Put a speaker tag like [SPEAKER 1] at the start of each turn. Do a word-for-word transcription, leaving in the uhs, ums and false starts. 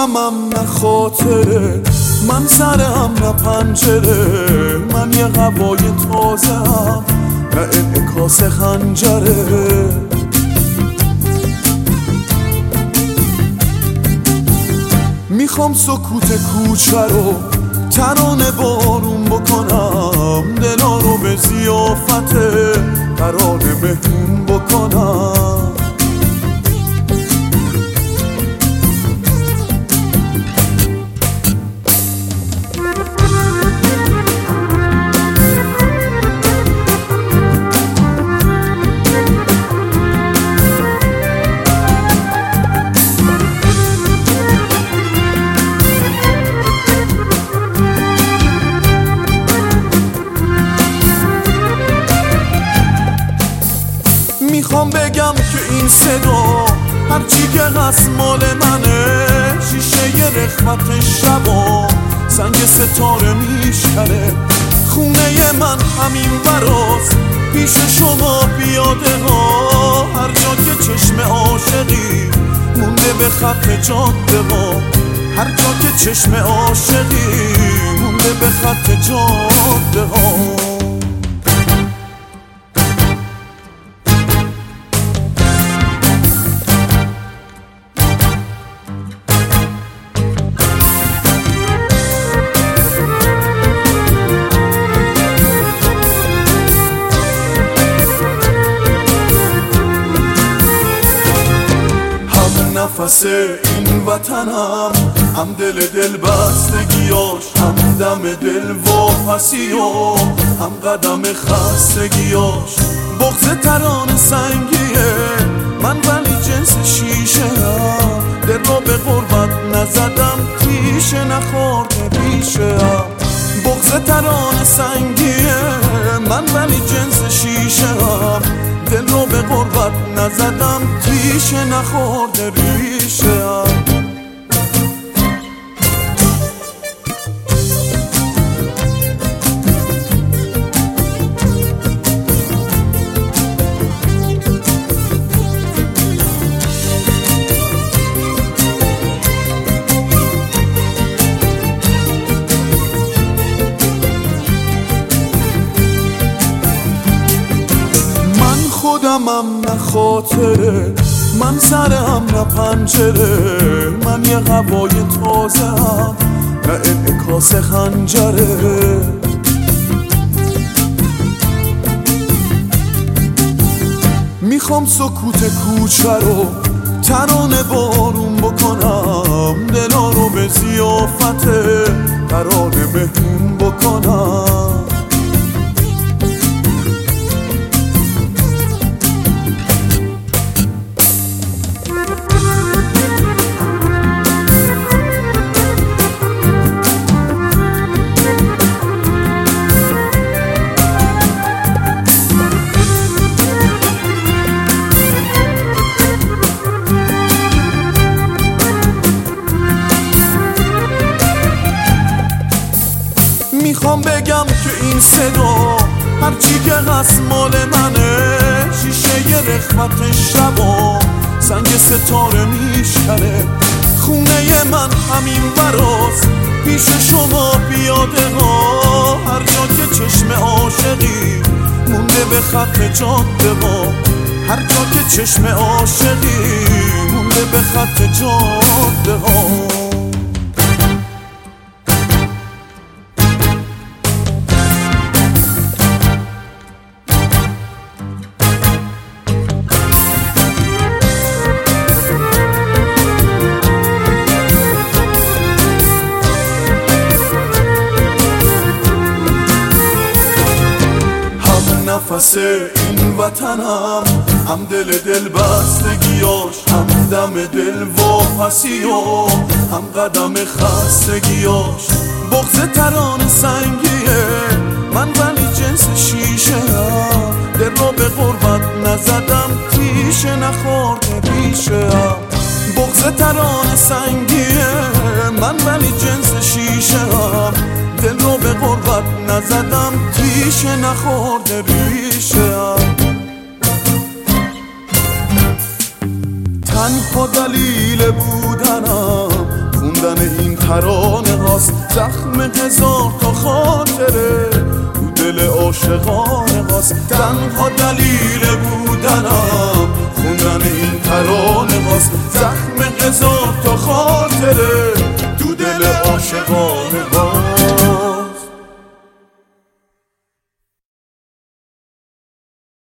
[SPEAKER 1] خودمم نه خاطره، من سرم نه پنجره، من یه هوای تازه هم نه انعکاس خنجره. میخوام سکوت کوچه رو ترانه بارون بکنم، دلا رو به ضیافت ترانه مهمون بکنم. میخوام بگم که این صدا هرچی که هست مال منه، شیشه ی رخمت شبا سنگ ستاره میشکنه. خونه من همین براست پیش شما پیاده ها، هر جا که چشم عاشقی مونده به خط جاده ها، هر جا که چشم عاشقی مونده به خط جاده ها. نفس این وطنم، هم دل دل بستگیاش، هم دم دل واپسی و هم قدم خستگیاش. بغض ترانه سنگیه من ولی جنس شیشه هم، دل را به غربت نزدم تیشه نخورده ریشه هم. بغض ترانه سنگیه من ولی جنس شیشه هم، دل رو به غربت نزدم تیشه نخورده ریشه هم. خودمم نه خاطره، من سرم نه پنجره، من یه هوای تازه هم نه انعکاس خنجره. میخوام سکوت کوچه رو ترانه بارون بکنم، دلا رو به ضیافت ترانه مهمون بکنم. میخوام بگم که این صدا هرچی که هست مال منه، شیشه ی رخمت شبا سنگ ستاره میشکنه. خونه من همین براست پیش شما پیاده ها، هر جا که چشم عاشقی مونده به خط جاده ها، هر جا که چشم عاشقی مونده به خط جاده ها. نفس این وطنم، هم دل دل بستگیاش، هم دم دل واپسی و هم قدم خستگیاش. بغض ترانه سنگیه من ولی جنس شیشه هم، دل را به غربت نزدم تیشه نخورده ریشه هم. بغض ترانه سنگیه من ولی جنس شیشه هم، دل رو به غربت نزدم تیشه نخورده ریشه هم. تنها دلیل بودنم خونده خوندن این ترانه هاست زخم هزار تا خاطره تو دل عاشقانه هاست. تنها دلیل بودنم خوندن این ترانه هاست.